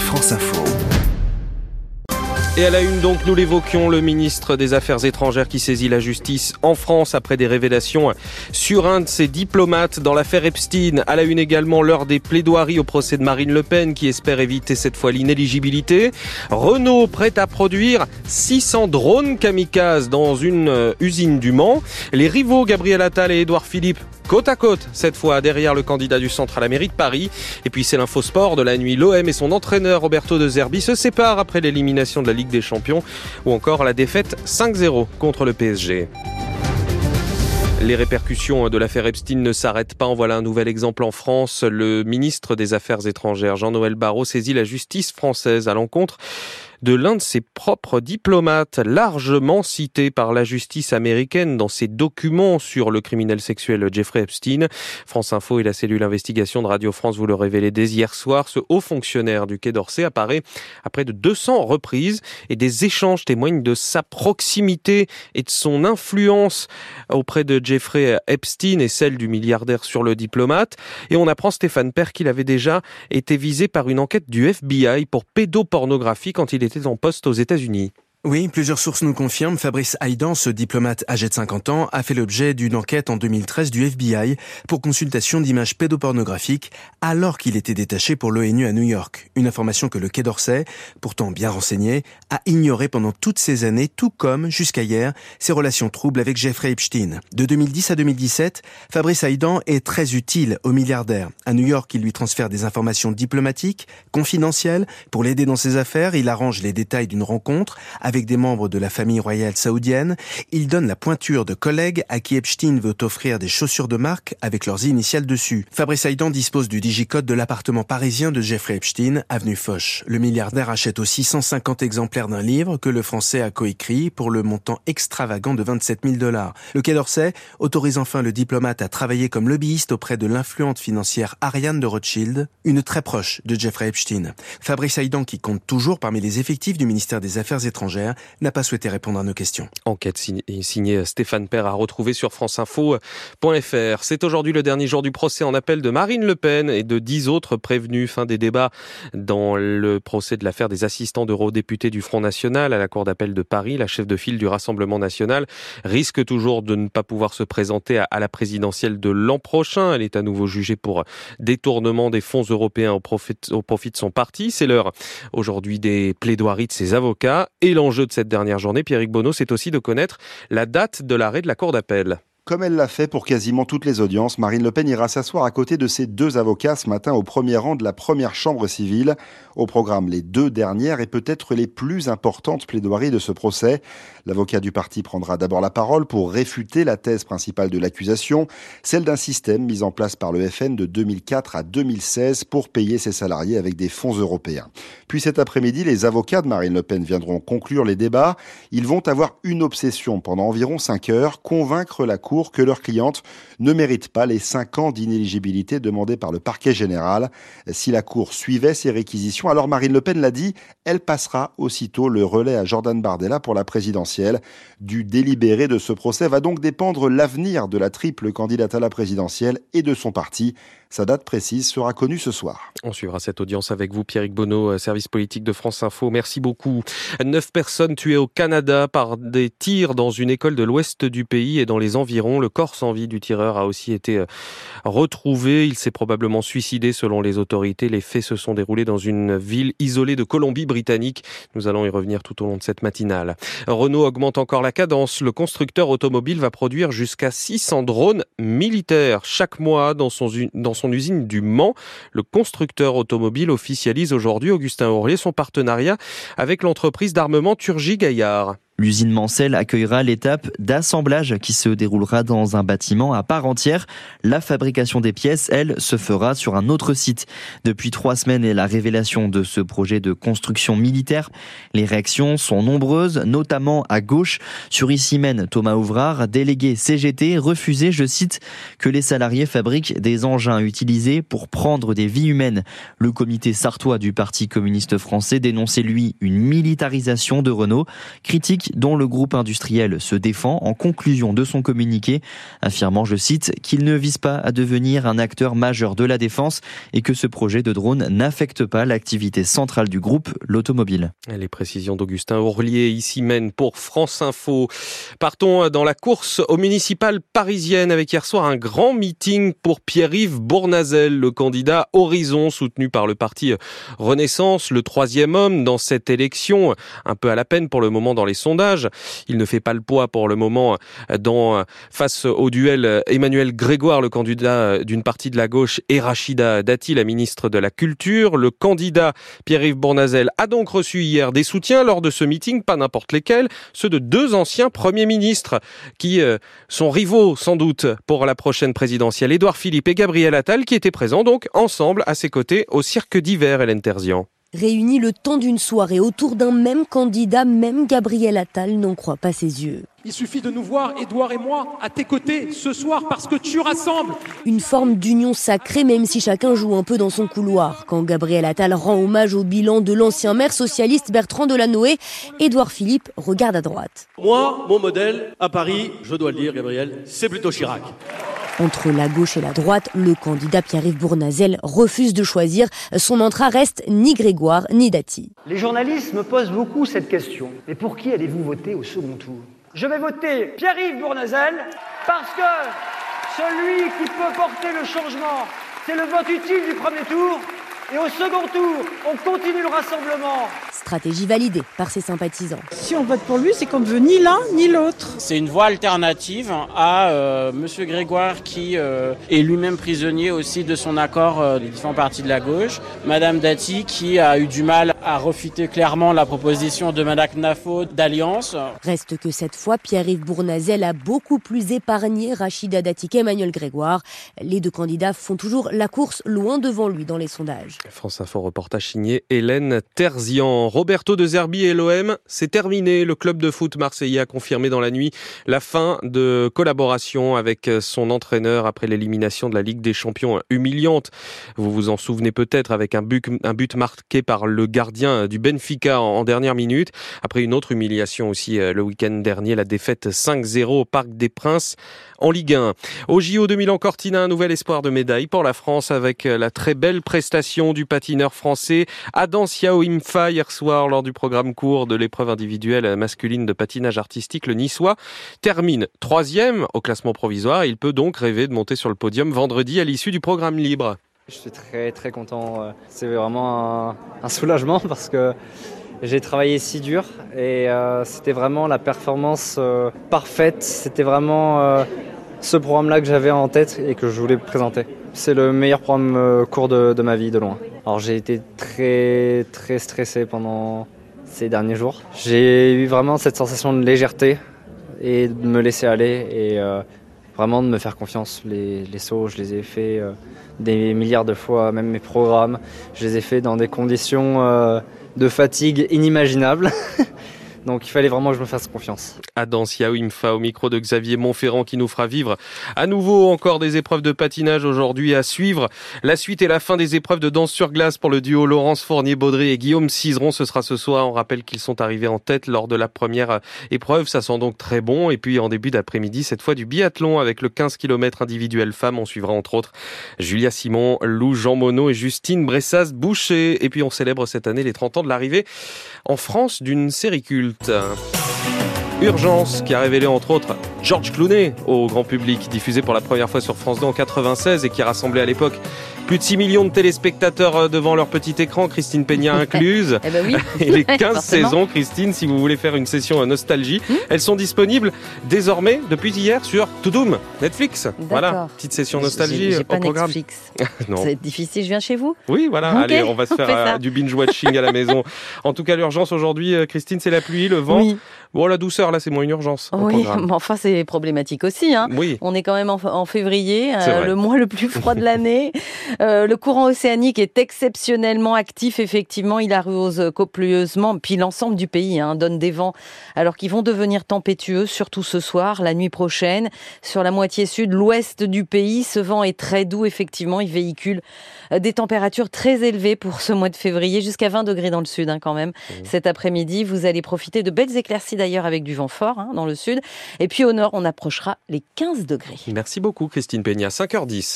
France Info. Et à la une donc, nous l'évoquions, le ministre des Affaires étrangères qui saisit la justice en France après des révélations sur un de ses diplomates dans l'affaire Epstein. À la une également, l'heure des plaidoiries au procès de Marine Le Pen qui espère éviter cette fois l'inéligibilité. Renault prêt à produire 600 drones kamikazes dans une usine du Mans. Les rivaux Gabriel Attal et Édouard Philippe côte à côte, cette fois derrière le candidat du centre à la mairie de Paris. Et puis c'est l'infosport de la nuit. L'OM et son entraîneur Roberto De Zerbi se séparent après l'élimination de la Ligue des Champions ou encore la défaite 5-0 contre le PSG. Les répercussions de l'affaire Epstein ne s'arrêtent pas. En voilà un nouvel exemple en France. Le ministre des Affaires étrangères, Jean-Noël Barrot, saisit la justice française à l'encontre de l'un de ses propres diplomates, largement cité par la justice américaine dans ses documents sur le criminel sexuel Jeffrey Epstein. France Info et la cellule investigation de Radio France vous le révélaient dès hier soir. Ce haut fonctionnaire du Quai d'Orsay apparaît à près de 200 reprises et des échanges témoignent de sa proximité et de son influence auprès de Jeffrey Epstein et celle du milliardaire sur le diplomate. Et on apprend, Stéphane Père, qu'il avait déjà été visé par une enquête du FBI pour pédopornographie quand il était en poste aux États-Unis. Oui, plusieurs sources nous confirment. Fabrice Haïdan, ce diplomate âgé de 50 ans, a fait l'objet d'une enquête en 2013 du FBI pour consultation d'images pédopornographiques alors qu'il était détaché pour l'ONU à New York. Une information que le Quai d'Orsay, pourtant bien renseigné, a ignorée pendant toutes ces années, tout comme, jusqu'à hier, ses relations troubles avec Jeffrey Epstein. De 2010 à 2017, Fabrice Haïdan est très utile au milliardaire. À New York, il lui transfère des informations diplomatiques, confidentielles, pour l'aider dans ses affaires. Il arrange les détails d'une rencontre avec des membres de la famille royale saoudienne. Il donne la pointure de collègues à qui Epstein veut offrir des chaussures de marque avec leurs initiales dessus. Fabrice Haïdan dispose du digicode de l'appartement parisien de Jeffrey Epstein, avenue Foch. Le milliardaire achète aussi 150 exemplaires d'un livre que le Français a coécrit pour le montant extravagant de 27 000 $. Le Quai d'Orsay autorise enfin le diplomate à travailler comme lobbyiste auprès de l'influente financière Ariane de Rothschild, une très proche de Jeffrey Epstein. Fabrice Haïdan, qui compte toujours parmi les effectifs du ministère des Affaires étrangères, n'a pas souhaité répondre à nos questions. Enquête signée Stéphane Père à retrouver sur franceinfo.fr. C'est aujourd'hui le dernier jour du procès en appel de Marine Le Pen et de 10 autres prévenus. Fin des débats dans le procès de l'affaire des assistants d'eurodéputés du Front National à la Cour d'appel de Paris. La chef de file du Rassemblement National risque toujours de ne pas pouvoir se présenter à la présidentielle de l'an prochain. Elle est à nouveau jugée pour détournement des fonds européens au profit de son parti. C'est l'heure aujourd'hui des plaidoiries de ses avocats. Et l'enjeu de cette dernière journée, Pierrick Bonneau, c'est aussi de connaître la date de l'arrêt de la Cour d'appel. Comme elle l'a fait pour quasiment toutes les audiences, Marine Le Pen ira s'asseoir à côté de ses deux avocats ce matin au premier rang de la première chambre civile. Au programme, les deux dernières et peut-être les plus importantes plaidoiries de ce procès. L'avocat du parti prendra d'abord la parole pour réfuter la thèse principale de l'accusation, celle d'un système mis en place par le FN de 2004 à 2016 pour payer ses salariés avec des fonds européens. Puis cet après-midi, les avocats de Marine Le Pen viendront conclure les débats. Ils vont avoir une obsession pendant environ 5 heures, convaincre la Cour que leur cliente ne mérite pas les 5 ans d'inéligibilité demandés par le parquet général. Si la Cour suivait ces réquisitions, alors Marine Le Pen l'a dit, elle passera aussitôt le relais à Jordan Bardella pour la présidentielle. Du délibéré de ce procès va donc dépendre l'avenir de la triple candidate à la présidentielle et de son parti. Sa date précise sera connue ce soir. On suivra cette audience avec vous, Pierrick Bonneau, service politique de France Info. Merci beaucoup. 9 personnes tuées au Canada par des tirs dans une école de l'ouest du pays et dans les environs. Le corps sans vie du tireur a aussi été retrouvé. Il s'est probablement suicidé selon les autorités. Les faits se sont déroulés dans une ville isolée de Colombie-Britannique. Nous allons y revenir tout au long de cette matinale. Renault augmente encore la cadence. Le constructeur automobile va produire jusqu'à 600 drones militaires chaque mois dans son usine du Mans. Le constructeur automobile officialise aujourd'hui, Augustin Aurier, son partenariat avec l'entreprise d'armement Turgy-Gaillard. L'usine Mancel accueillera l'étape d'assemblage qui se déroulera dans un bâtiment à part entière. La fabrication des pièces, elle, se fera sur un autre site. Depuis 3 semaines et la révélation de ce projet de construction militaire, les réactions sont nombreuses, notamment à gauche. Sur Issy-Mène, Thomas Ouvrard, délégué CGT, refusait, je cite, que les salariés fabriquent des engins utilisés pour prendre des vies humaines. Le comité sartois du Parti communiste français dénonçait, lui, une militarisation de Renault. Critique stratégique dont le groupe industriel se défend en conclusion de son communiqué, affirmant, je cite, qu'il ne vise pas à devenir un acteur majeur de la défense et que ce projet de drone n'affecte pas l'activité centrale du groupe, l'automobile. Les précisions d'Augustin Ourlier, ici mène pour France Info. Partons dans la course aux municipales parisiennes avec hier soir un grand meeting pour Pierre-Yves Bournazel, le candidat Horizon soutenu par le parti Renaissance, le troisième homme dans cette élection, un peu à la peine pour le moment dans les sondages. Il ne fait pas le poids pour le moment face au duel Emmanuel Grégoire, le candidat d'une partie de la gauche, et Rachida Dati, la ministre de la Culture. Le candidat Pierre-Yves Bournazel a donc reçu hier des soutiens lors de ce meeting, pas n'importe lesquels, ceux de deux anciens premiers ministres qui sont rivaux sans doute pour la prochaine présidentielle. Édouard Philippe et Gabriel Attal qui étaient présents donc ensemble à ses côtés au cirque d'hiver, Hélène Terzian. Réunis le temps d'une soirée autour d'un même candidat, même Gabriel Attal n'en croit pas ses yeux. Il suffit de nous voir, Édouard et moi, à tes côtés ce soir parce que tu rassembles. Une forme d'union sacrée, même si chacun joue un peu dans son couloir. Quand Gabriel Attal rend hommage au bilan de l'ancien maire socialiste Bertrand Delanoë, Édouard Philippe regarde à droite. Moi, mon modèle à Paris, je dois le dire, Gabriel, c'est plutôt Chirac. Entre la gauche et la droite, le candidat Pierre-Yves Bournazel refuse de choisir. Son mantra reste ni Grégoire ni Dati. Les journalistes me posent beaucoup cette question. Mais pour qui allez-vous voter au second tour ? Je vais voter Pierre-Yves Bournazel parce que celui qui peut porter le changement, c'est le vote utile du premier tour. Et au second tour, on continue le rassemblement. Stratégie validée par ses sympathisants. Si on vote pour lui, c'est qu'on ne veut ni l'un ni l'autre. C'est une voie alternative à Monsieur Grégoire qui est lui-même prisonnier aussi de son accord des différents partis de la gauche. Madame Dati qui a eu du mal à refuter clairement la proposition de Madame Knafo d'alliance. Reste que cette fois, Pierre-Yves Bournazel a beaucoup plus épargné Rachida Dati qu'Emmanuel Grégoire. Les deux candidats font toujours la course loin devant lui dans les sondages. France Info reportage signé Hélène Terzian. Roberto De Zerbi et l'OM, c'est terminé. Le club de foot marseillais a confirmé dans la nuit la fin de collaboration avec son entraîneur après l'élimination de la Ligue des Champions humiliante. Vous vous en souvenez peut-être avec un but marqué par le gardien du Benfica en dernière minute. Après une autre humiliation aussi le week-end dernier, la défaite 5-0 au Parc des Princes en Ligue 1. Au JO 2000 en Cortina, un nouvel espoir de médaille pour la France avec la très belle prestation du patineur français Adam Siao-Imfa hier soir lors du programme court de l'épreuve individuelle masculine de patinage artistique. Le Niçois termine 3e au classement provisoire. Il peut donc rêver de monter sur le podium vendredi à l'issue du programme libre. Je suis très très content. C'est vraiment un soulagement parce que j'ai travaillé si dur et c'était vraiment la performance parfaite. C'était vraiment ce programme-là que j'avais en tête et que je voulais présenter. C'est le meilleur programme court de ma vie, de loin. Alors j'ai été très très stressé pendant ces derniers jours. J'ai eu vraiment cette sensation de légèreté et de me laisser aller et vraiment de me faire confiance. Les sauts, je les ai faits des milliards de fois, même mes programmes. Je les ai faits dans des conditions de fatigue inimaginables. Donc il fallait vraiment que je me fasse confiance. Adam Siao-Imfa au micro de Xavier Montferrand qui nous fera vivre à nouveau encore des épreuves de patinage aujourd'hui à suivre. La suite et la fin des épreuves de danse sur glace pour le duo Laurence Fournier-Baudry et Guillaume Cizeron. Ce sera ce soir. On rappelle qu'ils sont arrivés en tête lors de la première épreuve. Ça sent donc très bon. Et puis en début d'après-midi, cette fois du biathlon avec le 15 km individuel femmes. On suivra entre autres Julia Simon, Lou Jean Monod et Justine Bressas-Boucher. Et puis on célèbre cette année les 30 ans de l'arrivée en France d'une série culte. Urgence, qui a révélé entre autres George Clooney au grand public, diffusé pour la première fois sur France 2 en 96 et qui a rassemblé à l'époque plus de 6 millions de téléspectateurs devant leur petit écran, Christine Peña incluse. Eh ben oui. Et les 15 saisons, Christine, si vous voulez faire une session nostalgie, elles sont disponibles désormais depuis hier sur Toudoum, Netflix. D'accord. Voilà, petite session nostalgie j'ai pas au programme. Netflix. Non. Ça va être difficile, je viens chez vous. Oui, voilà, Okay, allez, on va se fait faire ça. du binge-watching à la maison. En tout cas, l'urgence aujourd'hui, Christine, c'est la pluie, le vent. Oui. Bon, la douceur, là, c'est moins une urgence. au Oui, programme. mais enfin, c'est c'est problématique aussi. Oui. On est quand même en février, vrai. le mois le plus froid de l'année. Le courant océanique est exceptionnellement actif, effectivement. Il arrose copieusement, puis l'ensemble du pays donne des vents alors qu'ils vont devenir tempétueux, surtout ce soir, la nuit prochaine. Sur la moitié sud, l'ouest du pays, ce vent est très doux, effectivement. Il véhicule des températures très élevées pour ce mois de février, jusqu'à 20 degrés dans le sud quand même. Cet après-midi, vous allez profiter de belles éclaircies d'ailleurs avec du vent fort dans le sud. Et puis au nord, on approchera les 15 degrés. Merci beaucoup Christine Peña, 5h10.